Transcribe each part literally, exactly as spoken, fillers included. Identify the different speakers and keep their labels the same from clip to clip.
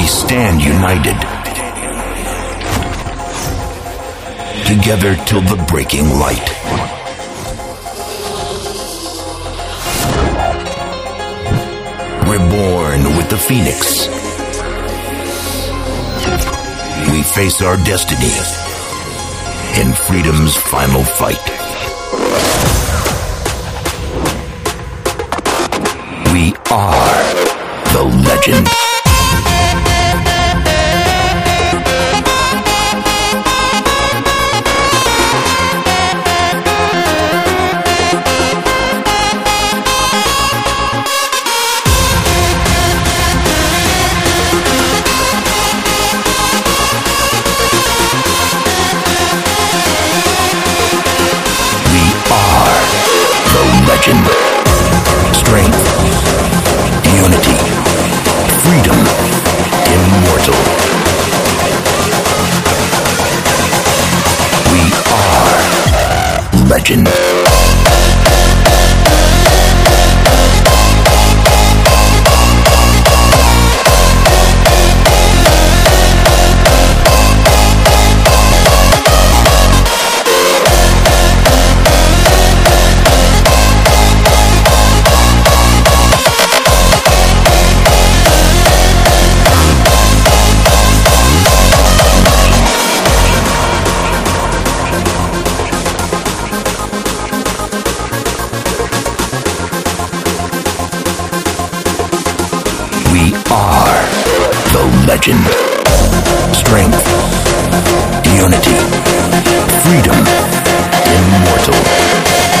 Speaker 1: We stand united. Together till the breaking light. Reborn with the Phoenix. We face our destiny in freedom's final fight. We are the legend. Legend, strength, unity, freedom, immortal. We are legend. We are the legend. Strength, unity, freedom, immortal.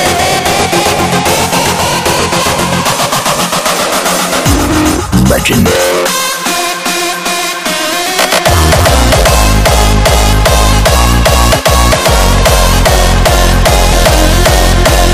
Speaker 1: Legend.